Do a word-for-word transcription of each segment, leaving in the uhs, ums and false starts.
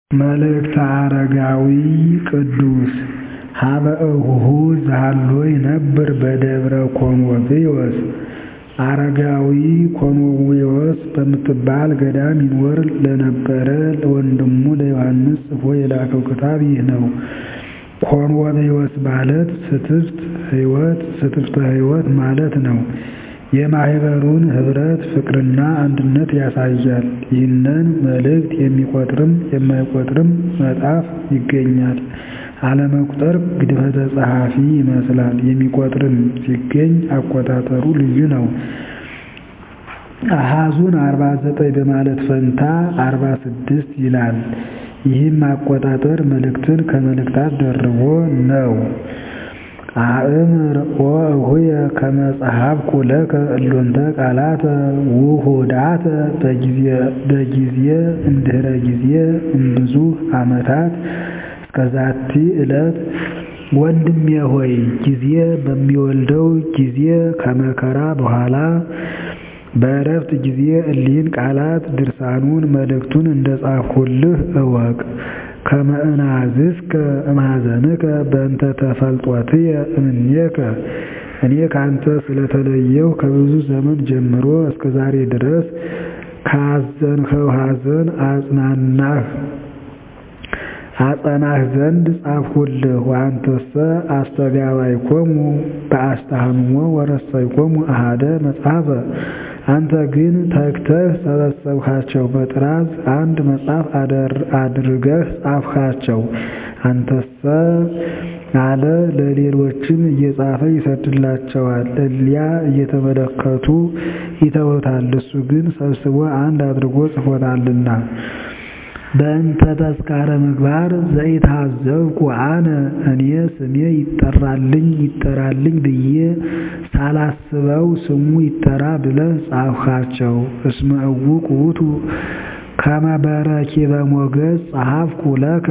መልእክተ አረጋዊ ቅዱስ ሀበ እሁሁ ዘሃሎ ይነብር በደብረ ኮኖብዮስ። አረጋዊ ኮኖብዮስ በምትባል ገዳም ይኖር ለነበረ ለወንድሙ ለዮሐንስ ጽፎ የላከው ክታብ ይህ ነው። ኮኖብዮስ ማለት ስትፍት ሕይወት ስትፍተ ሕይወት ማለት ነው። የማህበሩን ኅብረት ፍቅርና አንድነት ያሳያል። ይህንን መልእክት የሚቆጥርም የማይቆጥርም መጣፍ ይገኛል። አለመቁጠር ግድፈተ ጸሐፊ ይመስላል። የሚቆጥርም ሲገኝ አቆጣጠሩ ልዩ ነው። አሃዙን አርባ ዘጠኝ በማለት ፈንታ አርባ ስድስት ይላል። ይህም አቆጣጠር መልእክትን ከመልእክታት ደርቦ ነው። አእምር ወእሁየ ከመ ጸሐፍኩ ለከ እሎንተ ቃላተ ውሁዳተ በጊዜ እምድኅረ ጊዜ እምብዙ ዓመታት እስከዛቲ ዕለት። ወንድሜ ሆይ ጊዜ በሚወልደው ጊዜ ከመከራ በኋላ በዕረፍት ጊዜ እሊህን ቃላት ድርሳኑን መልእክቱን እንደጻፍሁልህ እወቅ። ከመ እናዝዝከ እምኀዘንከ በእንተ ተፈልጦትየ እምኔከ። እኔ ካንተ ስለተለየሁ ከብዙ ዘመን ጀምሮ እስከ ዛሬ ድረስ ካዘንኸው ሐዘን አጽናናህ አጸናህ ዘንድ ጻፍሁልህ። ወአንተሰ አስተጋባይኮሙ በአስተሃምሞ ወረሰይኮሙ አሐደ መጽሐፈ። አንተ ግን ተግተህ ሰበሰብካቸው፣ በጥራዝ አንድ መጽሐፍ አድርገህ ጻፍካቸው። አንተሰ አለ ለሌሎችም እየጻፈ ይሰድላቸዋል፣ እሊያ እየተመለከቱ ይተውታል። እሱ ግን ሰብስቦ አንድ አድርጎ ጽፎታልና። በእንተ ተስካረ ምግባር ዘኢታዘብኩ አነ። እኔ ስሜ ይጠራልኝ ይጠራልኝ ብዬ ሳላስበው ስሙ ይጠራ ብለህ ጻፍካቸው። እስመ እውቅ ውእቱ ከመ በረኪበ ሞገስ ጸሐፍኩ ለከ።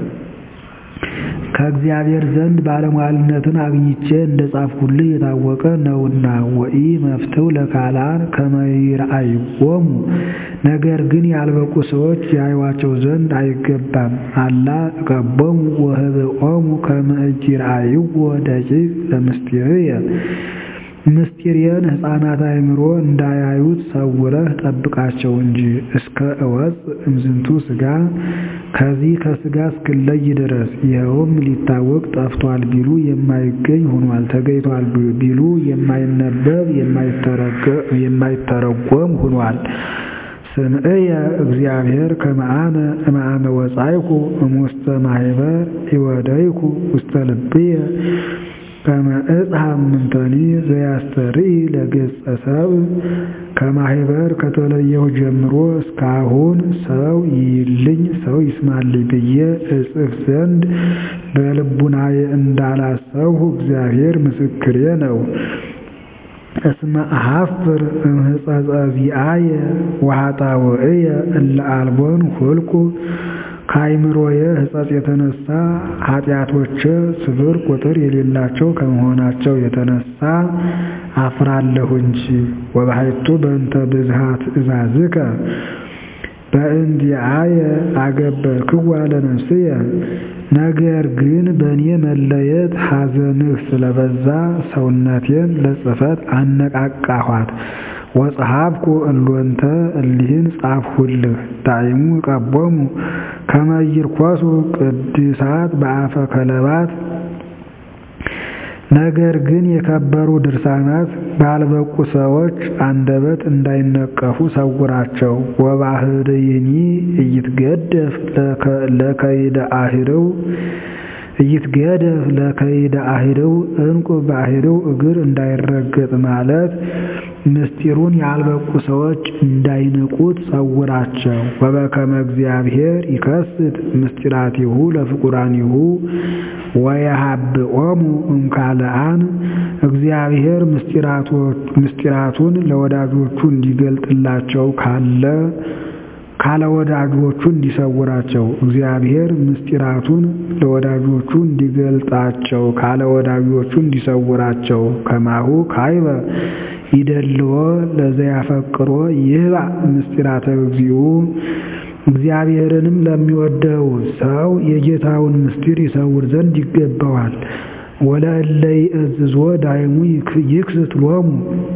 ከእግዚአብሔር ዘንድ ባለሟልነትን አግኝቼ እንደጻፍሁልህ የታወቀ ነውና። ወኢ መፍትው ለካልአን ከመ ይርአይዎሙ። ነገር ግን ያልበቁ ሰዎች ያዩዋቸው ዘንድ አይገባም። አላ እቀቦሙ ወህብኦሙ ከመ ኢይርአይዎ ደቂቅ ለምስጢርየ። ምስጢሬን ሕፃናት አእምሮ እንዳያዩት ሰውረህ ጠብቃቸው እንጂ። እስከ እወፅእ እምዝንቱ ሥጋ። ከዚህ ከሥጋ እስክለይ ድረስ። ይኸውም ሊታወቅ ጠፍቷል ቢሉ የማይገኝ ሆኗል፣ ተገኝቷል ቢሉ የማይነበብ የማይተረጎም ሆኗል። ስምዕየ እግዚአብሔር ከመ አነ እምአመ ወጻእኩ እሙስተ ማኅበር ኢወደይኩ ውስተ ልብየ ከመ እጽሐም ምንተኒ ዘያስተርኢ ለገጸ ሰብእ። ከማኅበር ከተለየሁ ጀምሮ እስካሁን ሰው ይይልኝ ሰው ይስማልኝ ብዬ እጽፍ ዘንድ በልቡናዬ እንዳላሰብሁ እግዚአብሔር ምስክሬ ነው። እስመ አሐፍር እምሕጸጸ ዚአየ ወኃጣውእየ እለ አልቦን ኍልቍ። ከአእምሮዬ ሕጸጽ የተነሳ ኃጢአቶቼ ስፍር ቁጥር የሌላቸው ከመሆናቸው የተነሳ አፍራለሁ እንጂ። ወባሕቱ በእንተ ብዝኃ ትእዛዝከ በእንቲአየ አገበርክዋ ለነፍስየ። ነገር ግን በእኔ መለየት ሐዘንህ ስለበዛ ሰውነቴን ለጽሕፈት አነቃቃኋት። ወጸሐፍኩ እሎንተ እሊህን ጻፍሁልህ። ዳይሙ እቀቦሙ ከመ ይርኮሱ ቅድሳት በአፈ ከለባት። ነገር ግን የከበሩ ድርሳናት ባልበቁ ሰዎች አንደበት እንዳይነቀፉ ሰውራቸው። ወባሕርይኒ ኢይትገደፍ ለከይደ አሂረው ኢይትገደፍ ለከይደ አሂረው ዕንቁ በአሂረው እግር እንዳይረገጥ ማለት ምስጢሩን ያልበቁ ሰዎች እንዳይንቁት ሰውራቸው። ወበከመ እግዚአብሔር ይከስት ምስጢራቲሁ ለፍቁራኒሁ ወየሀብኦሙ እምካልአን። እግዚአብሔር ምስጢራቱን ለወዳጆቹ እንዲገልጥላቸው ካለ ካለ ወዳጆቹ እንዲሰውራቸው። እግዚአብሔር ምስጢራቱን ለወዳጆቹ እንዲገልጣቸው ካለ ወዳጆቹ እንዲሰውራቸው። ከማሁ ካይበ ይደልዎ ለዘያፈቅሮ ይህባ ምስጢራተ እግዚኡ። እግዚአብሔርንም ለሚወደው ሰው የጌታውን ምስጢር ይሰውር ዘንድ ይገባዋል። ወለእለ ይእዝዞ ዳይሙ ይክስት ሎሙ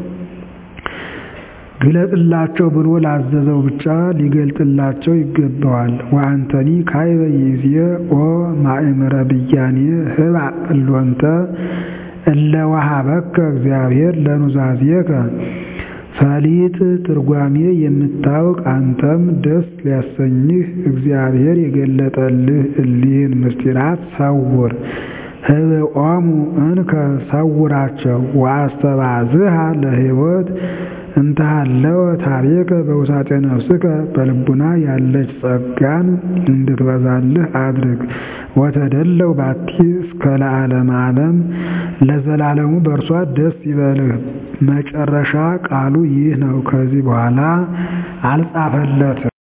ግለጥላቸው ብሎ ላዘዘው ብቻ ሊገልጥላቸው ይገባዋል። ወአንተኒ ካይበ ይእዜ ኦ ማእምረ ብያኔ ህብአ እሎንተ እለ ወሀበከ እግዚአብሔር ለኑዛዜከ ፈሊጥ ትርጓሜ የምታውቅ አንተም ደስ ሊያሰኝህ እግዚአብሔር የገለጠልህ እሊህን ምስጢራት ሰውር። ህብኦሙ እንከ ሰውራቸው። ወአስተባዝሃ ለሕይወት እንተሃለወ ታሪከ በውሳጤ ነፍስከ በልቡና ያለች ጸጋን እንድትበዛልህ አድርግ። ወተደለው ባቲ እስከ ለዓለመ ዓለም ለዘላለሙ በእርሷ ደስ ይበልህ። መጨረሻ ቃሉ ይህ ነው። ከዚህ በኋላ አልጻፈለትም።